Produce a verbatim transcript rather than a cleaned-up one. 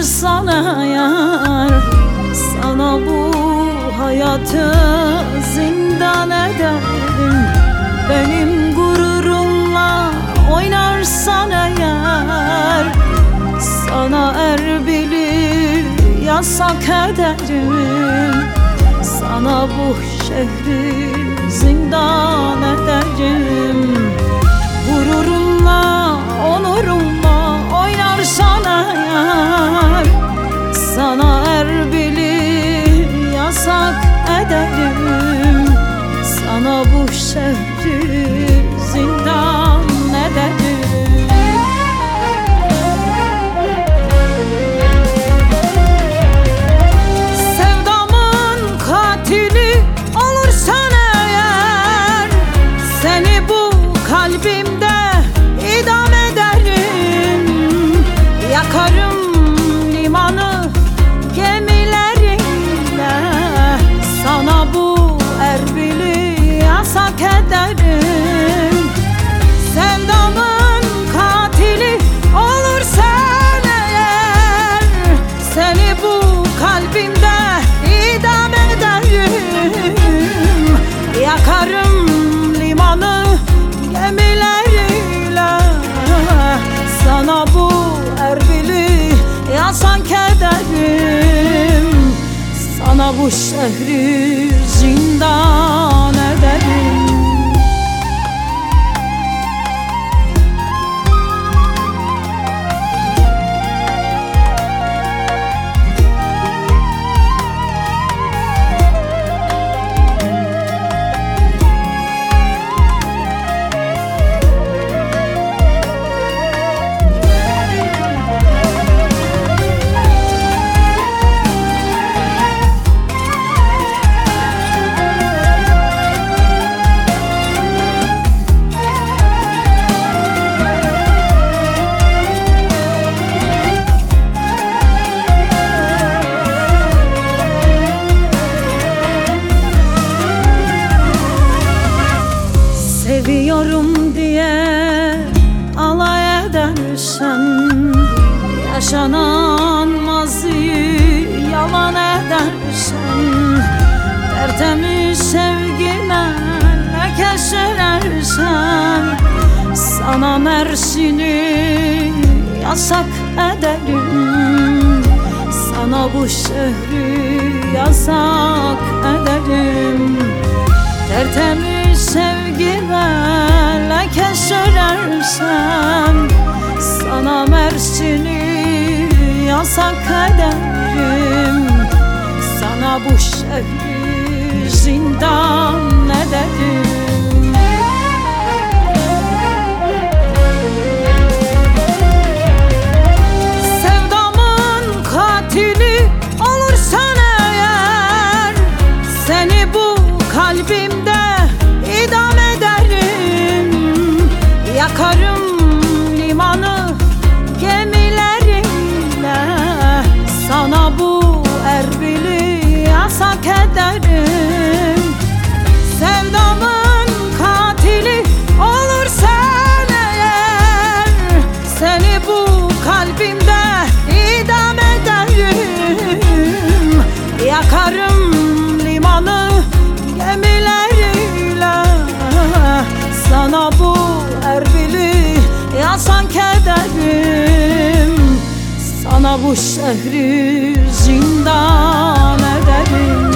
oynarsan eğer, sana bu hayatı zindan ederim. Benim gururumla oynarsan eğer, sana Erbil'i yasak ederim. Sana bu şehri zindan ederim. Gururumla, onurumla oynarsan eğer, sana Erbil'i yasak ederim. Sana bu şehri zindan ederim. Sevdamın katili olursan eğer, seni bu kalbimde idam ederim. Yakarım limanı gemileriyle, sana bu Erbil'i yasak ederim. Sevdamın katili olursan eğer, seni bu kalbimde idam ederim. Yakarım limanı gemileriyle, sana bu Erbil'i yasak ederim. Sana bu şehri zindan ederim. Seviyorum diye alay edersen, yaşanan maziyi yalan edersen, tertemiz sevgime leke sürersen, sana Mersin'i yasak ederim. Sana bu şehri yasak ederim. Tertemiz sevgime leke sürersen, sana Mersin'i yasak ederim. Sana bu şehri zindan ederim. Sevdamın katili olursan eğer, seni bu kalbimde idam ederim. Yakarım limanı gemileriyle, sana bu Erbil'i yasak ederim. Sevdamın katili olursan eğer, seni bu kalbimde idam ederim. Yakarım limanı gemileriyle, sana bu Erbil'i yasak ederim. Sana bu şehri zindan ederim.